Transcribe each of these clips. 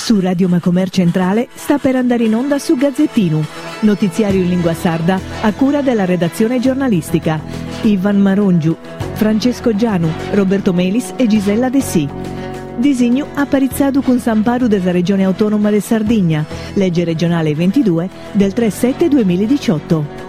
Su Radio Macomer Centrale sta per andare in onda su Gazzettino, notiziario in lingua sarda a cura della redazione giornalistica. Ivan Marongiu, Francesco Gianu, Roberto Melis e Gisella De Sì. Disegno apparizzado con Samparu della Regione Autonoma de Sardegna, legge regionale 22 del 3/7/2018.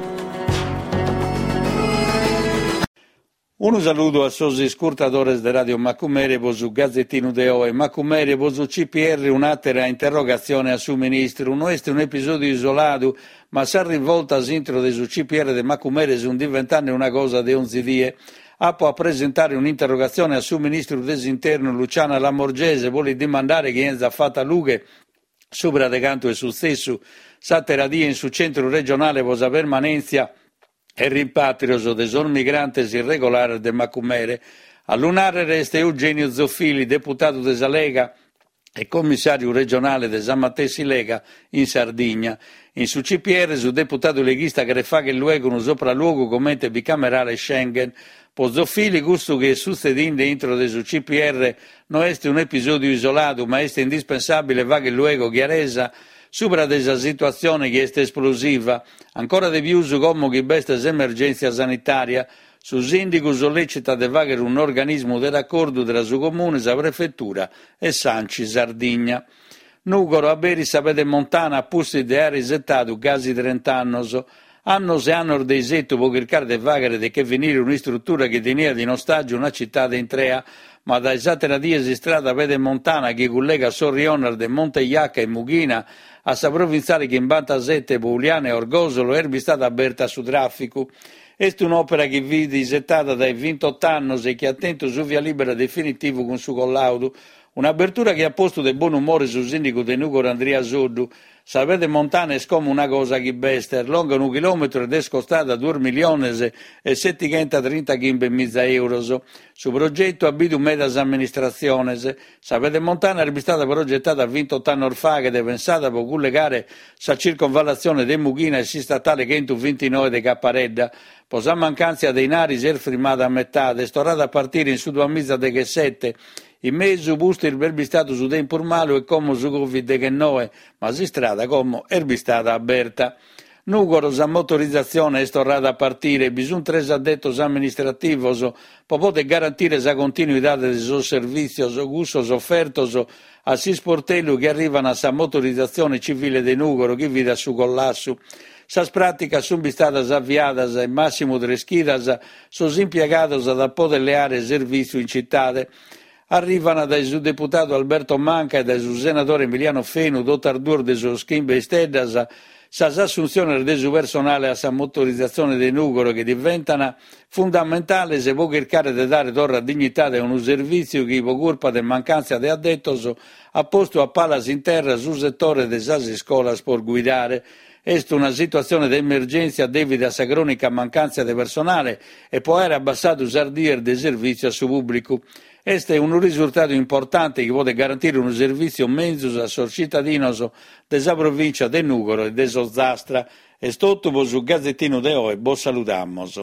Un saluto a sosi scurtadores de Radio Macumere, su Gazzettino de Oe, Macumere, su CPR, un'altra interrogazione a su ministro. Non è un episodio isolato, ma si rivolta all'intro de su CPR de Macumere su diventare una cosa de 11 die. Appo a presentare un'interrogazione a su ministro dell'interno Luciana Lamorgese, vuole dimandare che ha fatta lughe sopra de canto e su stesso, satteradie in su centro regionale posa permanenza e rimpatrio de son migrantes irregolari de Macumere. A lunare resta Eugenio Zoffili, deputato de Lega e commissario regionale de San Mattesi Lega in Sardegna. In su CPR, su deputato leghista che fa che luogo un sopralluogo commente bicamerale Schengen. Po Zoffili, gusto che succedinde intro de su CPR non è un episodio isolato, ma è indispensabile va che luogo chiaresa supra desa situazione che è esplosiva, ancora di più su come che besta emergenza sanitaria, su sindaco sollecita de vagare un organismo di raccordo della sua comune, sa prefettura e Sanci Sardegna. Nugoro a Beri sapete montana a pusti de ha risettato quasi 30 anni, anno se anno dei setto può cercare di vagare di che venire un'istruttura che teneva di ostaggio una città in Trea, ma da esatte radie di strada vede montana che collega Sorrionar de Monteiacca e Mughina a sa provinciale che in Bantasette, Pouliana e Orgosolo è stata aperta su traffico. È un'opera che vide disettata dai 28 anni e che attento su via libera definitivo con su collaudo. Un'apertura che ha posto del buon umore sul sindaco di Nugoro Andrea Soddu. Sapete montana è come una cosa che bester, lunga 1 chilometro ed è scostata 2 milioni e 730 euro. Su progetto abito medas amministrazione. Sapete montana è stata progettata 28 anni fa ed è pensata per collegare sa circonvallazione de Mughina e si statale 129 de Capparedda. Posa mancanza dei nari si è firmata a metà, è storata a partire in su 2 mesi de che 7. In mezzo busto il verbistato su tempo malo e come su Covid che noi, ma si strada come erbistata aperta. Nugoro sa motorizzazione è storata a partire, bisogna 3 addettos amministrativos, per poter garantire sa continuità dei suoi servizi, gustos offertos a si sportelli che arrivano a sa motorizzazione civile di Nugoro, che vide a su collasso. Sas praticas sono state avviate e massimo delle schidas sono impiegate da poter leare servizio in città. Arrivano dal suo deputato Alberto Manca e dal suo senatore Emiliano Fenu, dotardur de suo schimbe e steddas, sa assunzione del suo personale a sa motorizzazione dei Nugoro che diventano fondamentali se può cercare di dare torra dignità a un servizio che per colpa di mancanza di addettos ha posto a palas in terra sul settore delle sas scuolas per guidare. È una situazione di emergenza debita a sa cronica mancanza di personale e può essere abbassato usardier del servizio a suo pubblico. Este è un risultato importante che può garantire un servizio mezzo a sos cittadinos della provincia de Nugoro e de Sozzastra. E tutto su Gazzettino de Oe, bo salutamos.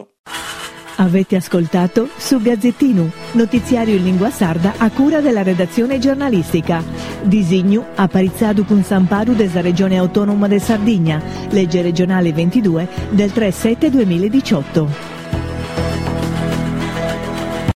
Avete ascoltato su Gazzettino, notiziario in lingua sarda a cura della redazione giornalistica. Disegno apparizzado con Samparu della Regione Autonoma de Sardegna, legge regionale 22 del 3/7/2018.